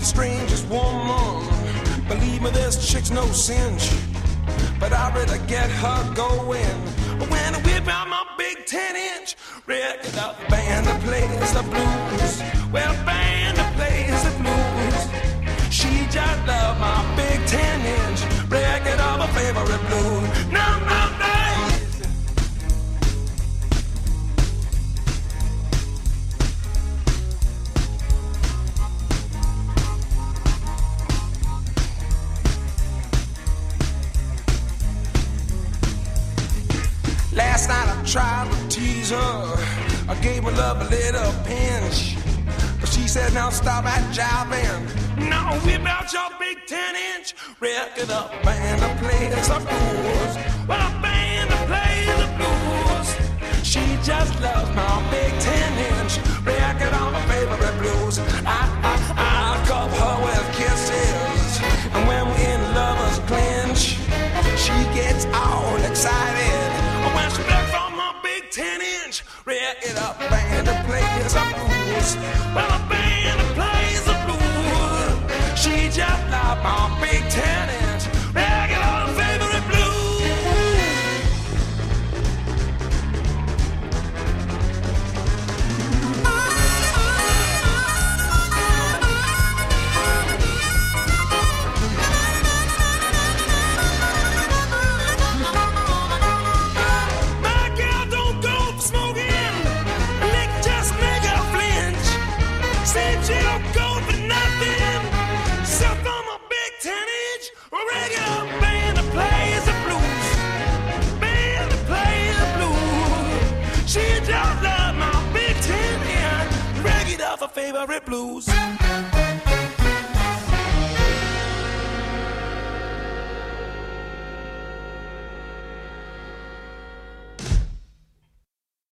strangest woman. Believe me, this chick's no cinch, but I better get her going. When I whip out my big 10-inch record, up band that plays the blues. Well, band that plays the blues. She just loved my big 10-inch record of her favorite blues. No, no, no. Last night I tried to tease her. I gave my love a little pinch, but she said, now stop that jiving. Now whip out your big 10-inch record, up band that plays the blues. Well, a band that plays the blues. She just loves my big 10-inch record on my favorite blues. I cup her with kisses, and when we're in lovers clinch, she gets all excited when she back from my big 10-inch record, up band that plays the blues. Well, a band that plays the blues. She just loved my big 10-inch record on her favorite blues. Favorite blues.